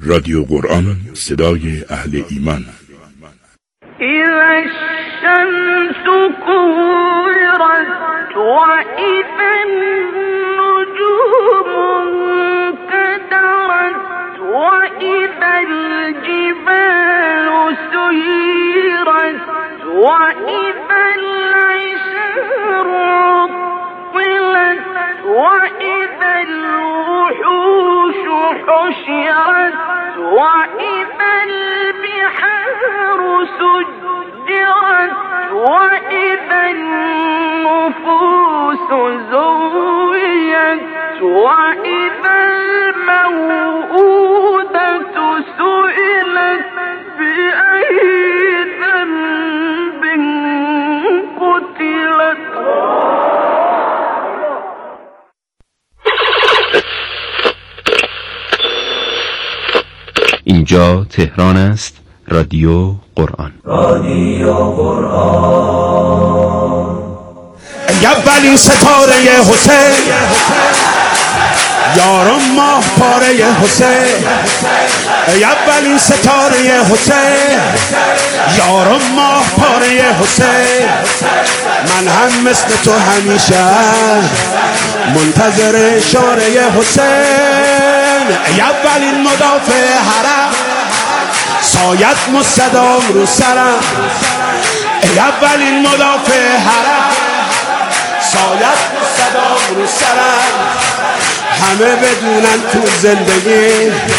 رادیو قرآن، صدای اهل ایمان. اذا الشمس كورت واذا النجوم انكدرت واذا الجبال سيرت واذا العشار عطلت واذا الوحوش حشرت واذا البحار سجرت واذا النفوس زويت واذا الموءودة سئلت بأي ذنب قتلت. اینجا تهران است. رادیو قرآن. رادیو قرآن. اولین ستاره حسین، یارم ماه پاره حسین. اولین ستاره حسین، یارم ماه پاره حسین. من هم مثل تو همیشه منتظر اشاره حسین. اولین مدافع حرم، سایت مستدام رو سرم. اولین مدافع حرم، سایت مستدام رو سرم. همه بدونن تو زندگی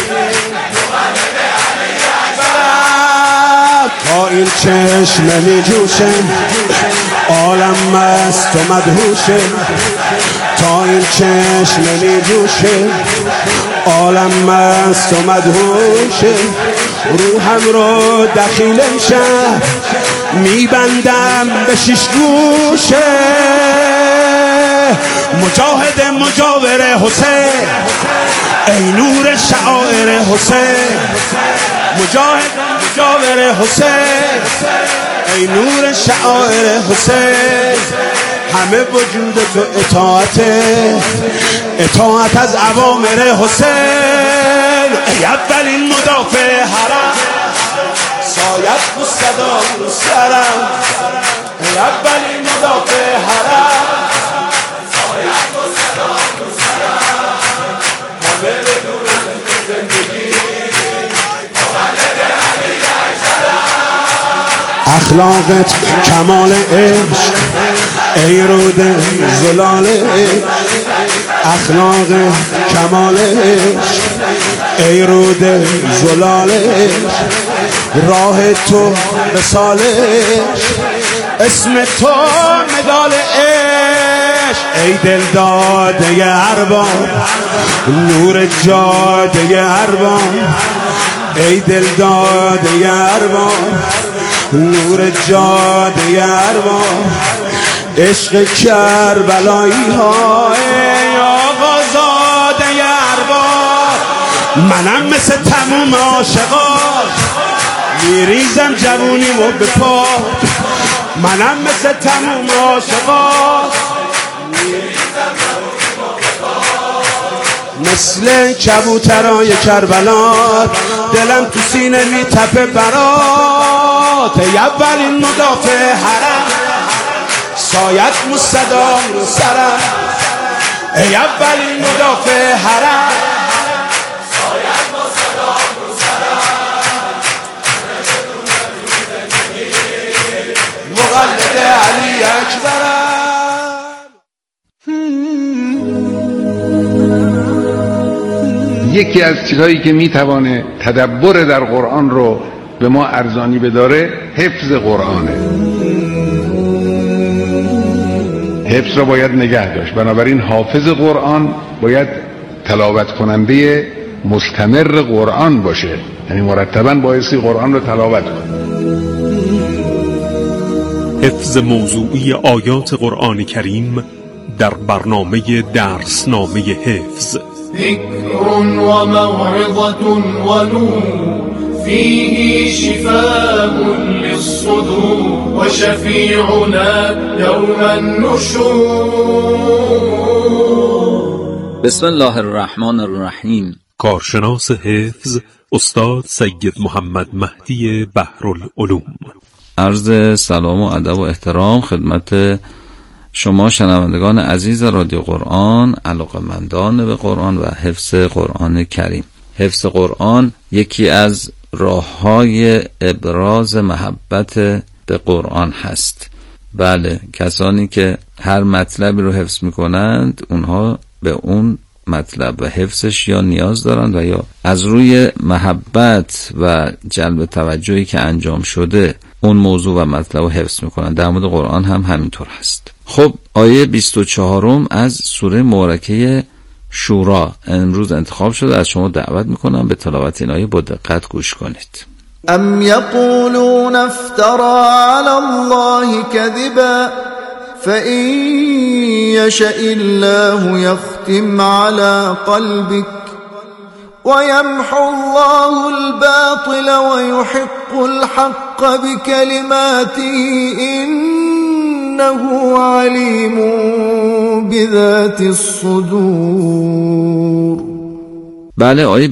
تا این چشم می جوشه، عالم مست و مدهوشه. تا این چشم می جوشه، عالم مست و مدهوشه. روحم رو دخیل شب میبندم به شش گوشه. مجاهد مجاور حسین، ای نور شعائر حسین. مجاهد مجاور حسین، ای نور شعائر حسین. همه وجود تو اطاعت از اوامر حسین. ای اولین مدافع حرم، سایت مستدام رو سرم. ای اولین مدافع حرم، سایت مستدام رو سرم. همه بدون زندگی مولد علی اکبرم. اخلاقت کمال عشق، ای رود زلال عشق. اخلاق کمال عشق، ای رود زلال عشق. راه تو وصال عشق، اسم تو مدال عشق. ای دل داده ارباب، نور جاده ارباب. ای دل داده ارباب، نور جاده ارباب. عشق کربلایی ها، ای آقا زاده ارباب. منم مثل تموم عاشقان میریزم جوونیمو به پا. منم مثل تموم عاشقان میریزم جوونیمو به پا. مثل کبوترای کربلا دلم تو سینه میتپه برات. ای اولین مدافع حرم، سایت مستدام رو سرم. ای اولین مدافع حرم، سایت مستدام رو سرم. مولد علی اکبرم. یکی از چیزهایی که میتوانه تدبر در قرآن رو به ما ارزانی بداره حفظ قرآنه. حفظ را باید نگه داشت. بنابراین حافظ قرآن باید تلاوت کننده مستمر قرآن باشه، یعنی مرتباً بایستی قرآن را تلاوت کنه. حفظ موضوعی آیات قرآن کریم در برنامه درسنامه حفظ. ذکر و موعظة و نور، فيه شفاء للصدور و شفیعنا یوم النشور. بسم الله الرحمن الرحیم. کارشناس حفظ استاد سید محمد مهدی بحرالعلوم. عرض سلام و ادب و احترام خدمت شما شنوندگان عزیز رادیو قرآن، علاقه‌مندان به قرآن و حفظ قرآن کریم. حفظ قرآن یکی از راه‌های ابراز محبت به قرآن هست. بله، کسانی که هر مطلبی رو حفظ می‌کنند اونها به اون مطلب و حفظش یا نیاز دارند و یا از روی محبت و جلب توجهی که انجام شده اون موضوع و مطلب رو حفظ میکنن. در مورد قرآن هم همینطور هست. خب آیه 24 از سوره مبارکه شورا امروز انتخاب شده. از شما دعوت میکنم به تلاوت این آیه با دقت گوش کنید. ام یقولون افترى علی الله کذبا فإن يشأ الله يختم على قلبك ويمحو الله الباطل ويحق الحق بكلماته إنه عليم بذات الصدور. بله، آیه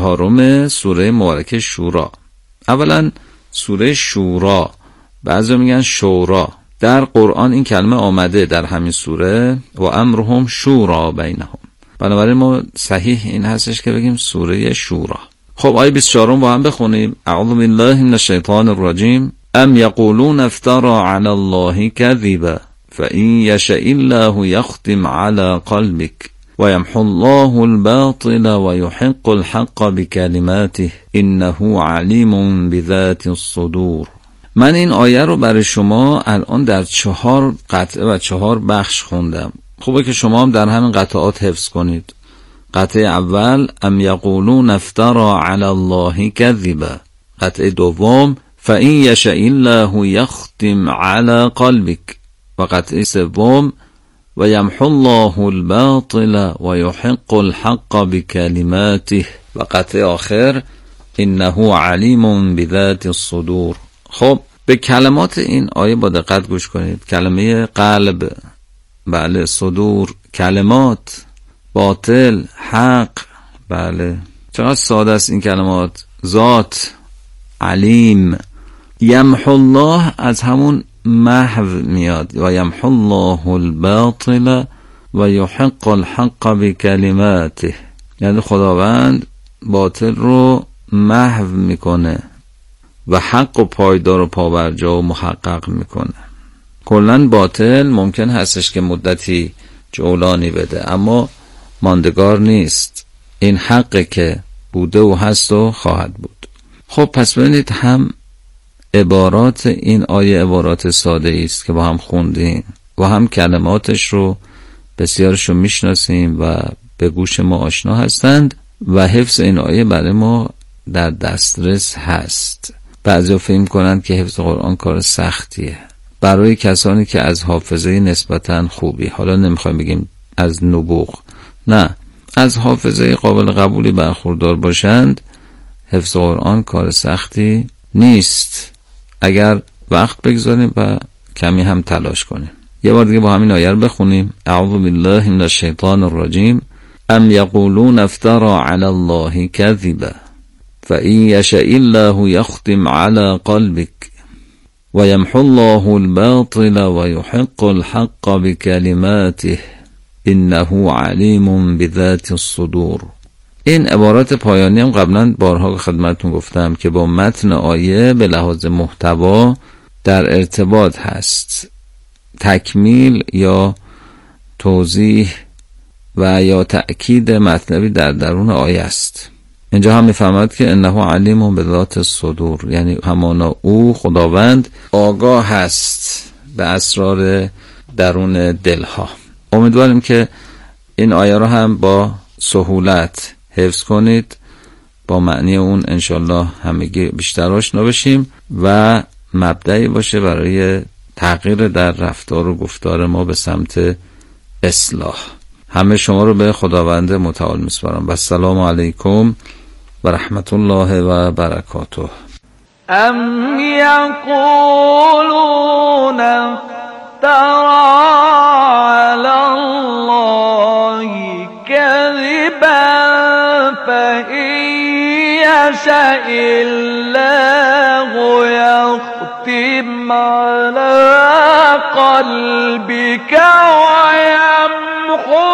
24 سوره مبارکه شورا. اولا سوره شورا، بعضی میگن شورا. در قرآن این کلمه آمده در همین سوره و امرهم شورا بینهم. بنابراین ما صحیح این هستش که بگیم سوره شورا. خب آیه 24 با هم بخونیم. اعوذ بالله من الشیطان الرجیم. ام یقولون افترى علی الله کذبا فإن یشأ الله یختم علی قلبک ويمحو الله الباطل ويحق الحق بكلماته إنه عليم بذات الصدور. من این آیه رو برای شما الان در 4 قطعه و 4 بخش خوندم. خوبه که شما هم در همین قطعات حفظ کنید. قطعه اول ام یقولون افترى علی الله کذبا. قطعه دوم فإن یشأ الله یختم علی قلبک. و قطعه سوم و یمحو الله الباطل و یحق الحق بکلماته. و قطعه آخر انه علیم بذات الصدور. خب به کلمات این آیه با دقت گوش کنید. کلمه قلب، بله، صدور، کلمات، باطل، حق، بله، چقدر ساده است این کلمات. ذات، علیم. یمحو الله از همون محو میاد و یمحو الله الباطل و یحق الحق بکلماته، یعنی خداوند باطل رو محو میکنه و حق و پایدار و پابرجا و محقق میکنه. کلن باطل ممکن هستش که مدتی جولانی بده اما ماندگار نیست. این حقه که بوده و هست و خواهد بود. خب پس ببینید هم عبارات این آیه عبارات ساده است که با هم خوندیم و هم کلماتش رو بسیارش رو میشناسیم و به گوش ما آشنا هستند و حفظ این آیه برای ما در دسترس هست. بعضی فکر کنند که حفظ قرآن کار سختیه برای کسانی که از حافظه نسبتاً خوبی، حالا نمیخوایم بگیم از نبوغ، نه، از حافظه قابل قبولی برخوردار باشند. حفظ قرآن کار سختی نیست اگر وقت بگذاریم و کمی هم تلاش کنیم. یه بار دیگه با همین آیه رو بخونیم. اعوذ بالله من الشیطان الرجیم. ام یقولون افترى علی الله کذبا فإن یشأ الله یختم علی قلبک و یمحو الله الباطل و یحق الحق بکلماته انه علیم بذات الصدور. این عبارات پایانی هم قبلا بارها خدمتتون گفتم که با متن آیه به لحاظ محتوا در ارتباط هست. تکمیل یا توضیح و یا تأکید مطلبی در درون آیه است. اینجا هم میفهمد که انه علیم بذات الصدور، یعنی همانا او خداوند آگاه هست به اسرار درون دلها. امیدواریم که این آیه رو هم با سهولت حفظ کنید، با معنی اون انشالله همگی بیشتر آشنا بشیم و مبدعی باشه برای تغییر در رفتار و گفتار ما به سمت اصلاح. همه شما رو به خداوند متعال میسپارم و السلام علیکم و رحمت الله و برکاته. ام یقولون افترى علی الله کذبا فإن يشأ الله يختم على قلبك ويمحو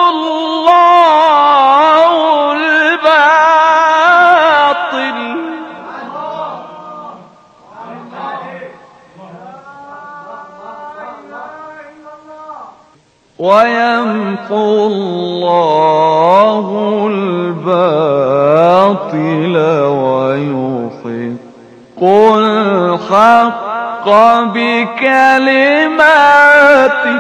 الله الباطل ويحق الحق بكلماته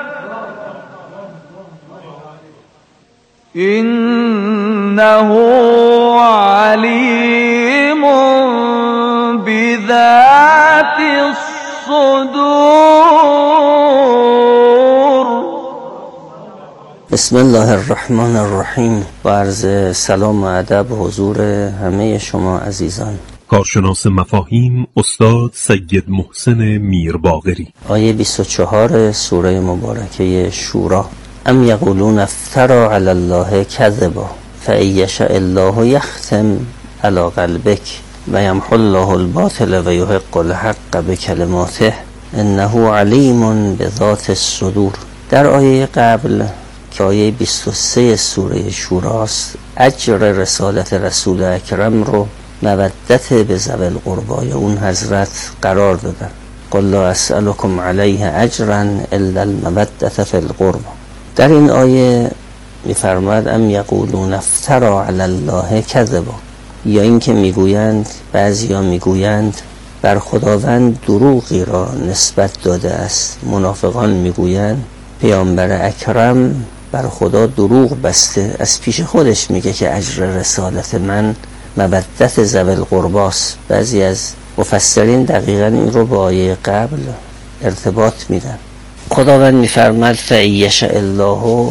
إنه عليم بذات الصدور. بسم الله الرحمن الرحیم. با عرض سلام و ادب حضور همه شما عزیزان. کارشناس مفاهیم استاد سید محسن میرباقری. آیه 24 سوره مبارکه شورا. ام یقولون افترا علی الله کذبا فإن یشاء الله یختم علی قلبک و یمحو الله الباطل و یحق الحق بکلماته انه علیم بذات الصدور. در آیه قبل که آیه 23 سوره شوراست اجر رسالت رسول اکرم رو مودت به ذوی القربا یا اون حضرت قرار دادن. قل لا اسألكم علیه اجرا الا المودة فی القربا. در این آیه میفرماید ام یقولون افترا علی الله کذبا، یا اینکه میگویند، بعضیا میگویند بر خداوند دروغی را نسبت داده است. منافقان میگویند پیامبر اکرم بر خدا دروغ بسته، از پیش خودش میگه که اجر رسالت من مودت ذوی القرباست. بعضی از مفسرین دقیقا این رو با آیه قبل ارتباط میدن. خداوند میفرماید فإن یشاء الله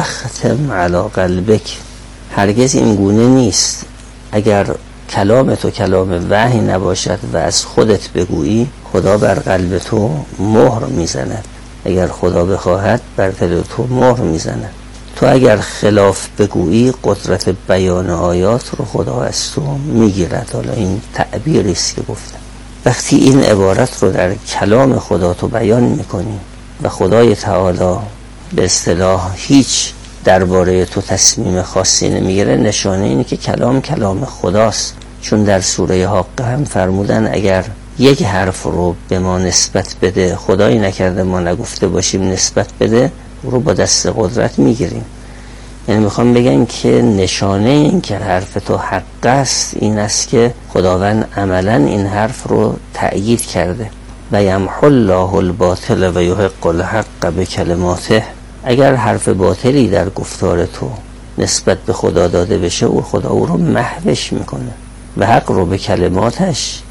یختم علی قلبک. هرگز این گونه نیست. اگر کلام تو کلام وحی نباشد و از خودت بگویی، خدا بر قلب تو مهر میزند. اگر خدا بخواهد بر دل تو مهر میزند. تو اگر خلاف بگویی قدرت بیان آیات رو خدا از تو میگیرد. حالا این تعبیری است که گفتم. وقتی این عبارت رو در کلام خدا تو بیان میکنی و خدای تعالی به اصطلاح هیچ درباره تو تصمیم خاصی نمیگیره، نشانه اینه که کلام خداست. چون در سوره حاقه هم فرمودن اگر یک حرف رو به ما نسبت بده، خدایی نکرده ما نگفته باشیم نسبت بده، رو با دست قدرت میگیریم. یعنی میخوام بگن که نشانه این که حرف تو حق است این است که خداوند عملا این حرف رو تأیید کرده. و یمحو الله الباطل و یحق الحق بکلماته. اگر حرف باطلی در گفتار تو نسبت به خدا داده بشه، او خدا او رو محوش میکنه و حق رو به کلماتش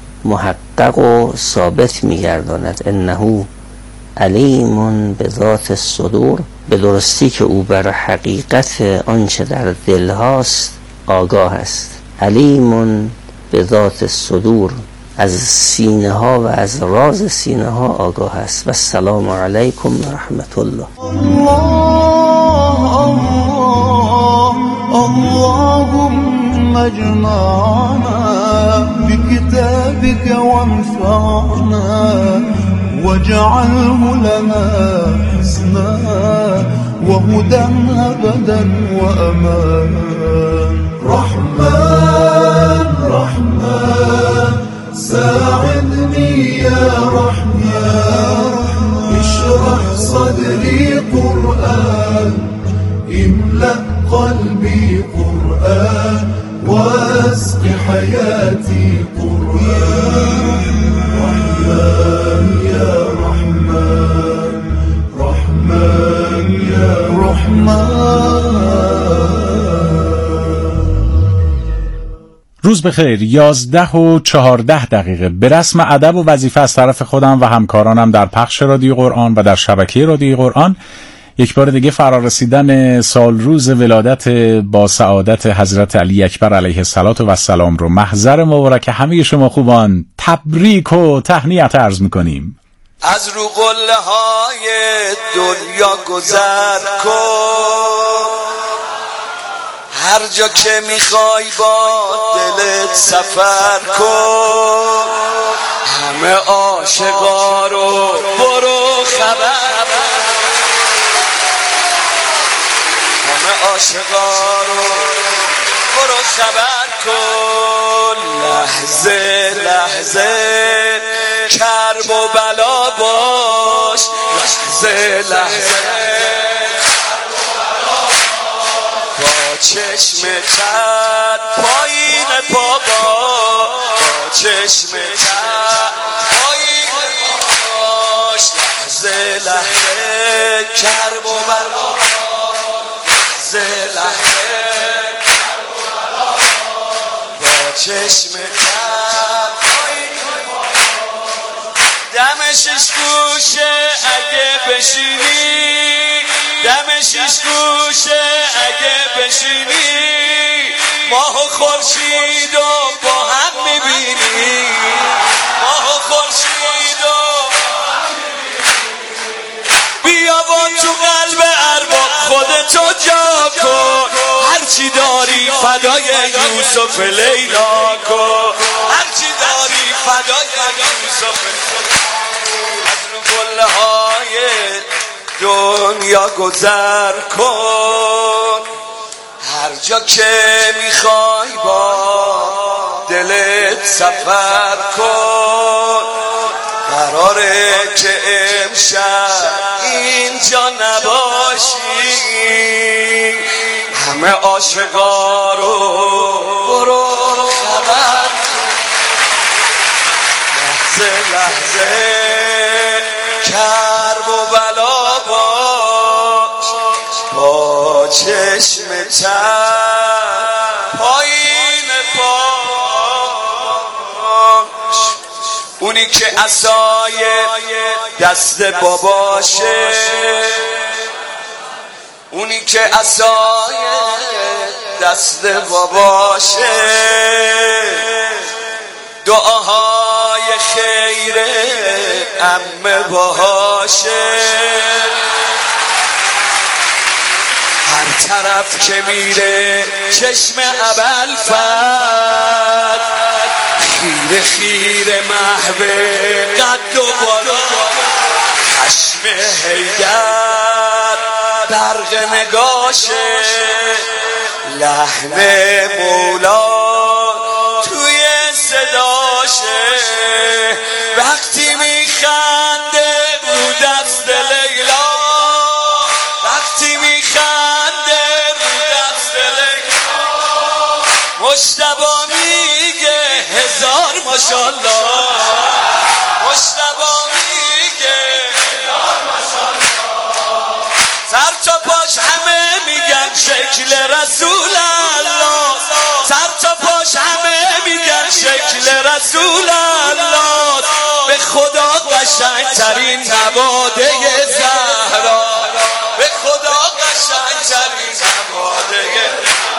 محقق و ثابت میگرداند. انه علیم بذات الصدور. به درستی که او بر حقیقت آنچه در دل هاست آگاه است. علیم بذات الصدور، از سینه ها و از راز سینه ها آگاه است. و السلام علیکم و رحمت الله. اللهم اجمعنا بكتابك وانفعنا واجعله لنا حسنا وهدى أبدا وأمان. رحمن ساعدني يا رحمن، اشرح صدري قرآن، املأ قلبي قرآن، واسق حياتي قرآن. رحمن يا رحمن، رحمن يا رحمن. روز بخیر. 11:14 به رسم ادب و وظیفه از طرف خودم و همکارانم در پخش رادیو قرآن و در شبکه رادیو قرآن یک بار دیگه فرارسیدن سال روز ولادت با سعادت حضرت علی اکبر علیه السلام رو محضر مبارک همه شما خوبان تبریک و تهنیت عرض میکنیم. از رو قله های دنیا گذر کن، هر جا که میخوای با دلت سفر کن، همه عاشقا رو برو خبر، همه عاشقا رو برو خبر کن. لحظه لحظه کرب و بلا باش، لحظه لحظه با چشم تر پایین پا با چشم تر پایین باش، لحظه لحظه کرب و بلا، لحظه لحظه کرب و بلا با چشم تر پایین دم شش گوشه اگه بشینی، دم شش گوشه اگه بشینی، ماه و خورشید و با هم میبینی، ماه و خورشید و بیا و تو قلب ارواح خودتو جا کن، هرچی داری فدای یوسف لیلا کن، هرچی داری فدای یوسف از رو گلهای دنیا گذر کن. هر جا که میخوای با دلت سفر کن، قراره که امشب اینجا نباشی، همه عاشقا رو برو خبر، لحظه لحظه کرب و بلا باش با چشم تر پایین پاش. اونی که عصای دست باباشه، اونی که عصای دست باباشه، دعاهای خیر عمه باشه، هر طرف که میره چشم ابوالفضل، خیره خیره محو قد و بالا، خشم حیدر برق نگاشه، لحن مولا توی صداشه، وقتی میخنده رو دست لیلا، وقتی میخنده رو دست لیلا، مجتبی میگه هزار ماشاءالله، مجتبی میگه هزار ماشاءالله، سر تا پاش همه میگن شکل رسول الله، سر تا پاش همه میگن شکل رسول الله، به خدا قشنگترین نواده زهرا، به خدا قشنگترین نواده،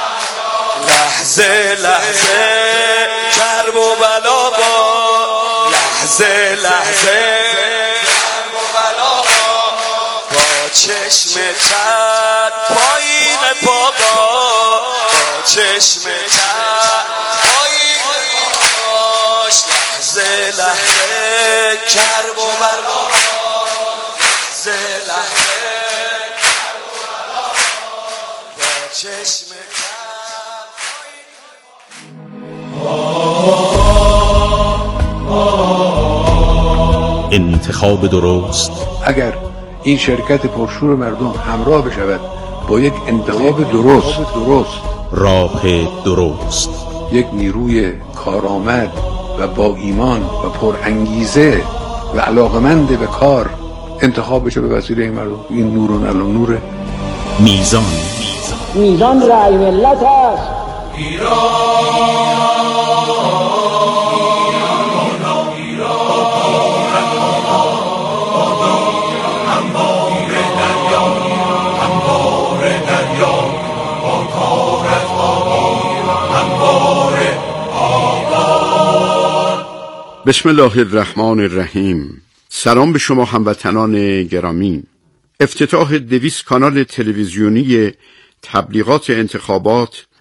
لحظه لحظه کرب و بلا با، لحظه لحظه کرب و بلا با چشم تر پایین پا با چشم تر پایین باش، لحظه لحظه کرب و بلا، لحظه لحظه کرب و بلا با چشم انتخاب درست. اگر این شرکت پرشور مردم همراه بشود با یک انتخاب درست راه درست، یک نیروی کارآمد و با ایمان و پر انگیزه و علاقمند به کار انتخاب بشه به وسیله این مردم، این نورون الان نوره. میزان رأی ملت است. بسم الله الرحمن الرحیم. سلام به شما هموطنان گرامی. افتتاح 200 کانال تلویزیونی تبلیغات انتخابات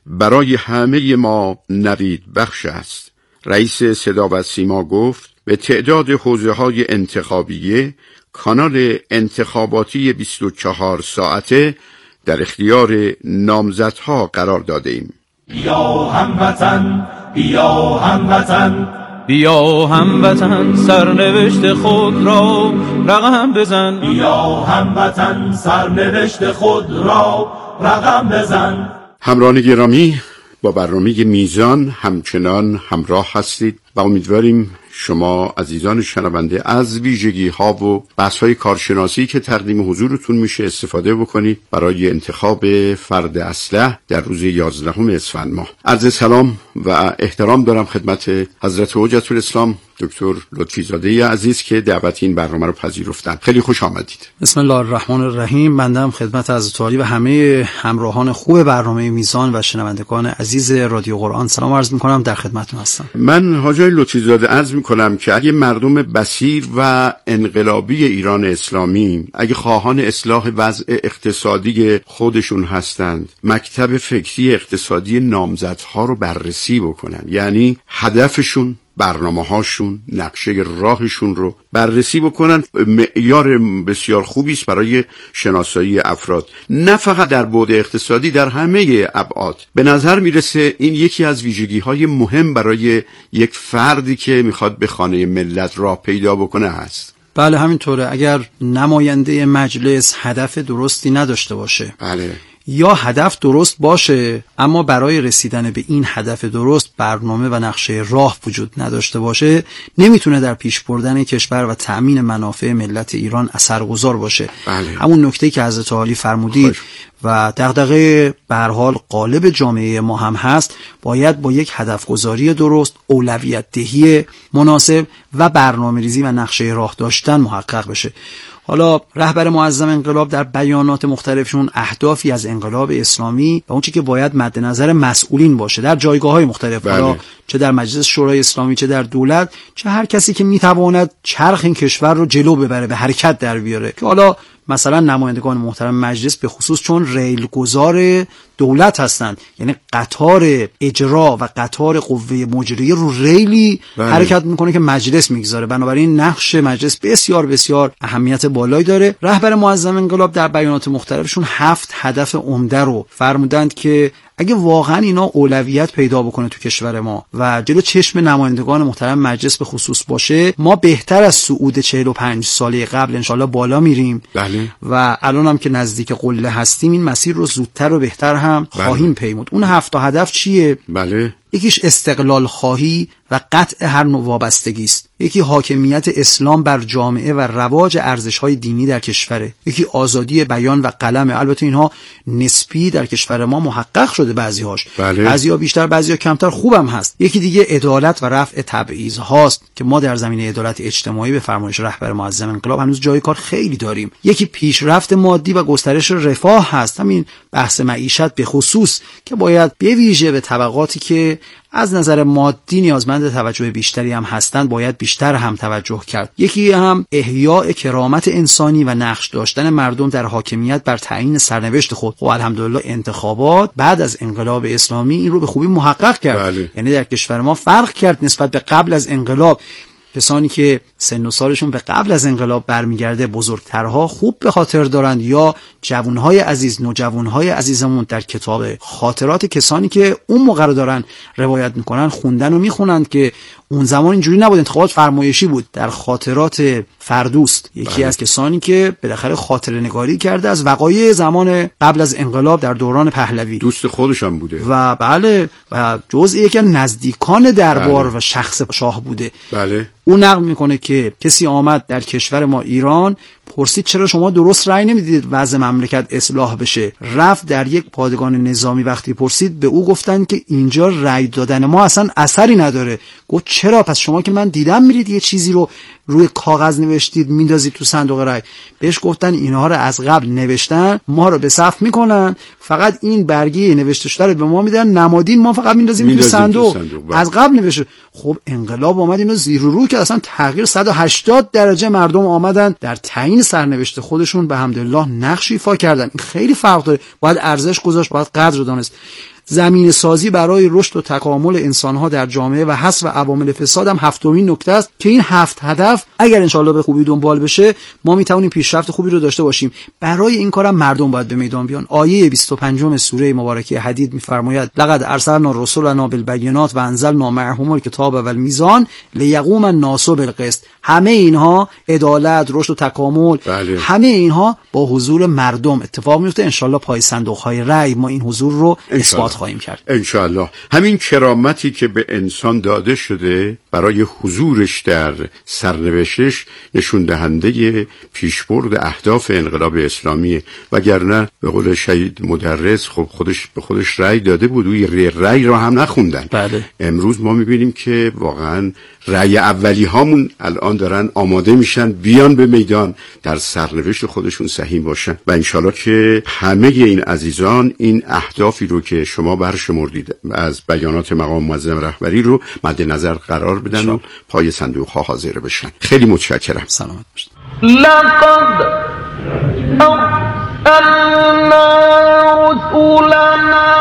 برای همه ما نوید بخش است. رئیس صدا و سیما گفت به تعداد حوزه‌های انتخابیه کانال انتخاباتی 24 ساعته در اختیار نامزدها قرار داده ایم. بیا هموطن، بیا هموطن، بیا هموطن، سرنوشت خود را رقم بزن. بیا هموطن، سرنوشت خود را رقم بزن. همراهان گرامی، با برنامه میزان همچنان همراه هستید و امیدواریم شما عزیزان شنونده از ویژگی ها و بحث های کارشناسی که تقدیم حضورتون میشه استفاده بکنید برای انتخاب فرد اصلح در روز 11 اسفند ماه. عرض سلام و احترام دارم خدمت حضرت حجت الاسلام دکتر لطفی زاده عزیز که دعوت این برنامه رو پذیرفتن. خیلی خوش آمدید. بسم الله الرحمن الرحیم. بنده هم خدمت حضرت عالی و همه همراهان خوب برنامه میزان و شنوندگان عزیز رادیو قرآن سلام عرض میکنم، در خدمتتون هستم. من حاج لطفی زاده عرض میکنم که اگه مردم بصیر و انقلابی ایران اسلامی اگه خواهان اصلاح وضع اقتصادی خودشون هستند، مکتب فکری اقتصادی نامزدها رو بررسی بکنن، یعنی هدفشون، برنامه‌هاشون، نقشه راهشون رو بررسی بکنن، معیار بسیار خوبی است برای شناسایی افراد، نه فقط در بعد اقتصادی، در همه ابعاد. به نظر میرسه این یکی از ویژگی‌های مهم برای یک فردی که میخواد به خانه ملت راه پیدا بکنه هست. بله همینطوره. اگر نماینده مجلس هدف درستی نداشته باشه، بله، یا هدف درست باشه اما برای رسیدن به این هدف درست برنامه و نقشه راه وجود نداشته باشه، نمیتونه در پیش بردن کشور و تأمین منافع ملت ایران اثرگذار باشه. بله. همون نکته که حضرت عالی فرمودید و دغدغه به هر حال غالب جامعه ما هم هست، باید با یک هدف گذاری درست، اولویت دهی مناسب و برنامه‌ریزی و نقشه راه داشتن محقق بشه. حالا رهبر معظم انقلاب در بیانات مختلفشون اهدافی از انقلاب اسلامی و اون چیزی که باید مد نظر مسئولین باشه در جایگاه‌های مختلف، حالا چه در مجلس شورای اسلامی، چه در دولت، چه هر کسی که میتواند چرخ این کشور رو جلو ببره، به حرکت در بیاره، که حالا مثلا نمایندگان محترم مجلس به خصوص چون ریلگذار دولت هستند، یعنی قطار اجرا و قطار قوه مجریه رو ریلی حرکت میکنه که مجلس میگذاره، بنابراین نقش مجلس بسیار بسیار اهمیت بالایی داره. رهبر معظم انقلاب در بیانات مختلفشون 7 هدف عمده رو فرمودند که اگه واقعا اینا اولویت پیدا بکنه تو کشور ما و جلو چشم نمایندگان محترم مجلس به خصوص باشه، ما بهتر از صعود 45 ساله قبل انشالله بالا میریم. بله. و الان هم که نزدیک قله هستیم این مسیر رو زودتر و بهتر هم خواهیم پیمود. اون 7 هدف چیه؟ بله. یکیش استقلال خواهی و قطع هر نوع وابستگی است. یکی حاکمیت اسلام بر جامعه و رواج ارزش‌های دینی در کشوره. یکی آزادی بیان و قلم. البته اینها نسبی در کشور ما محقق شده، بعضی‌هاش. بله. بعضی‌ها بیشتر، بعضی‌ها کمتر، خوبم هست. یکی دیگه عدالت و رفع تبعیض هاست که ما در زمینه عدالت اجتماعی به فرمایش رهبر معظم انقلاب هنوز جای کار خیلی داریم. یکی پیشرفت مادی و گسترش رفاه هست، همین بحث معیشت به خصوص که باید به ویژه به طبقاتی که از نظر مادی نیازمند توجه بیشتری هم هستند باید بیشتر هم توجه کرد. یکی هم احیاء کرامت انسانی و نقش داشتن مردم در حاکمیت بر تعیین سرنوشت خود. خب الحمدلله انتخابات بعد از انقلاب اسلامی این رو به خوبی محقق کرد. بله. یعنی در کشور ما فرق کرد نسبت به قبل از انقلاب. کسانی که سن و سالشون به قبل از انقلاب برمیگرده بزرگترها خوب به خاطر دارند، یا جوانهای عزیز، نوجوانهای عزیزمون در کتاب خاطرات کسانی که اون موقع رو دارن روایت میکنن خوندن و میخونند که اون زمان اینجوری نبود، انتخابات فرمایشی بود. در خاطرات فردوست یکی از کسانی که بالاخره خاطره نگاری کرده از وقایع زمان قبل از انقلاب در دوران پهلوی، دوست خودش هم بوده و بله و جزء یکی از نزدیکان دربار و شخص شاه بوده. بله. اون نقل میکنه که کسی آمد در کشور ما ایران، پرسید چرا شما درست رأی نمیدید وضع مملکت اصلاح بشه. رفت در یک پادگان نظامی، وقتی پرسید به او گفتن که اینجا رأی دادن ما اصلا اثری نداره. گفت چرا؟ پس شما که من دیدم میرید یه چیزی رو روی کاغذ نوشتید میندازید تو صندوق رأی. بهش گفتن اینها رو از قبل نوشتن، ما رو به صف میکنن، فقط این برگه نوشته شده رو به ما میدن، نمادین ما فقط میندازیم تو صندوق. از قبل نوشته. خب انقلاب اومد اینو زیر و رو که اصلا تغییر 180 درجه مردم آمدن در تعیین سرنوشت خودشون به حمدالله نقش ایفا کردن. این خیلی فرق داره، باید ارزش گذاشت، باید قدر دانست. زمین سازی برای رشد و تکامل انسانها در جامعه و حذف عوامل فساد هم هفتمین نکته است که این 7 هدف اگر انشالله به خوبی دنبال بشه ما میتونیم پیشرفت خوبی رو داشته باشیم. برای این کارم مردم باید به میدان بیان. آیه 25 سوره مبارکه حدید میفرماید لقد ارسلنا رسولنا بالبینات و انزلنا معهم الکتاب والمیزان لیقوم الناس بالقسط. همه اینها عدالت، رشد و تکامل، همه اینها با حضور مردم اتفاق میفته. انشالله پای صندوق‌های رأی ما این حضور رو اثبات خواهیم کرد انشالله. همین کرامتی که به انسان داده شده برای حضورش در سرنوشتش نشون دهنده پیشبرد اهداف انقلاب اسلامی، وگرنه به قول شهید مدرس خب خودش به خودش رأی داده بود و رأی را هم نخوندن. امروز ما میبینیم که واقعا رأی اولی هامون الان دارن آماده میشن بیان به میدان در سرنوشت خودشون سهیم باشن و انشالله که همه این عزیزان این اهدافی رو که شما برشمردید از بیانات مقام معظم رهبری رو مد نظر قرار بدن و پای صندوق ها حاضر بشن. خیلی متشکرم. سلامت باشید. لقد أرسلنا رسلنا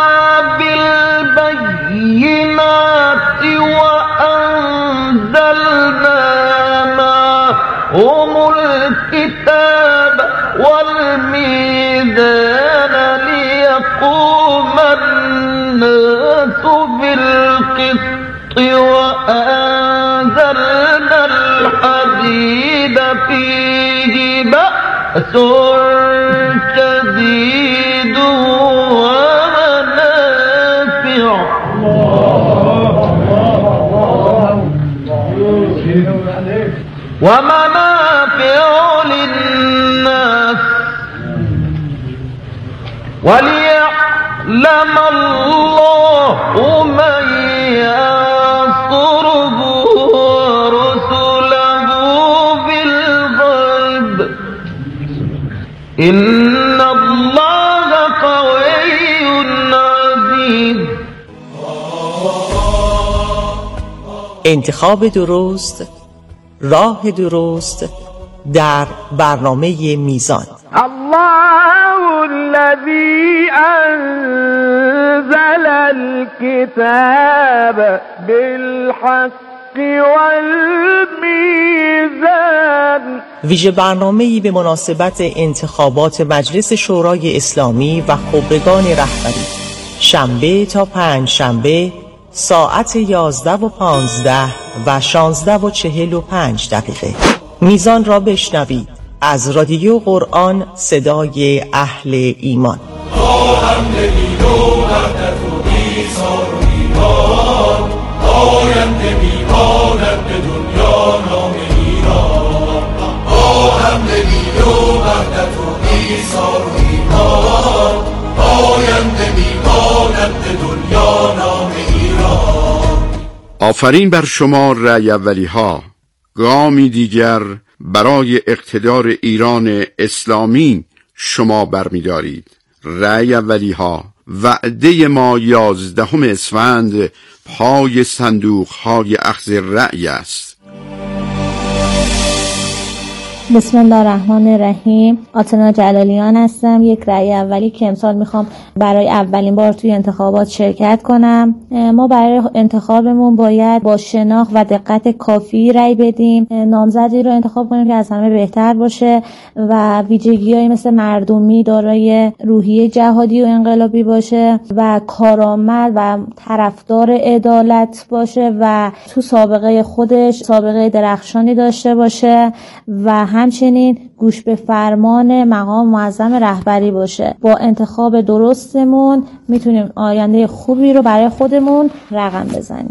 بالبينات وأنزلنا معهم الكتاب والميزان ليقوم الناس بالقسط وأنزلنا الحديد فيه بأس شديد ومنافع للناس وليعلم الله من ينصره ورسله بالغيب إن الله قوي عزيز. انتخاب درست، راه درست در برنامه میزان. الله الذي أنزل الكتاب بالحق والميزان. ویژه برنامه‌ای به مناسبت انتخابات مجلس شورای اسلامی و خبرگان رهبری، شنبه تا پنجشنبه ساعت 11:15 و 16:45. میزان را بشنوید از رادیو قرآن، صدای اهل ایمان. آفرین بر شما رأی اولی ها، گامی دیگر برای اقتدار ایران اسلامی شما برمی‌دارید. رأی اولی ها، وعده ما 11 اسفند پای صندوق های اخذ رأی است. بسم الله الرحمن الرحیم. آتنا جلالیان هستم، یک رأی اولی که امسال میخوام برای اولین بار توی انتخابات شرکت کنم. ما برای انتخابمون باید با شناخت و دقت کافی رأی بدیم، نامزدی رو انتخاب کنیم که از همه بهتر باشه و ویژگی‌هایی مثل مردمی، دارای روحیه جهادی و انقلابی باشه و کارآمد و طرفدار عدالت باشه و تو سابقه خودش سابقه درخشانی داشته باشه و همچنین گوش به فرمان مقام معظم رهبری باشه. با انتخاب درستمون میتونیم آینده خوبی رو برای خودمون رقم بزنیم.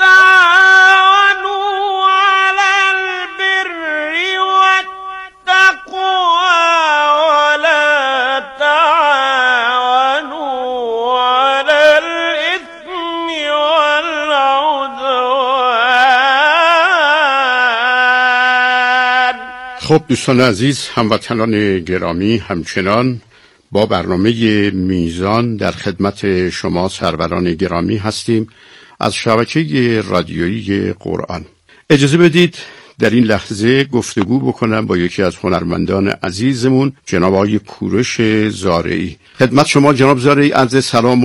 خب دوستان عزیز، هموطنان گرامی، همچنان با برنامه میزان در خدمت شما سروران گرامی هستیم از شبکه رادیویی قرآن. اجازه بدید در این لحظه گفتگو بکنم با یکی از هنرمندان عزیزمون، جناب آقای کوروش زارعی. خدمت شما جناب زارعی عرض سلام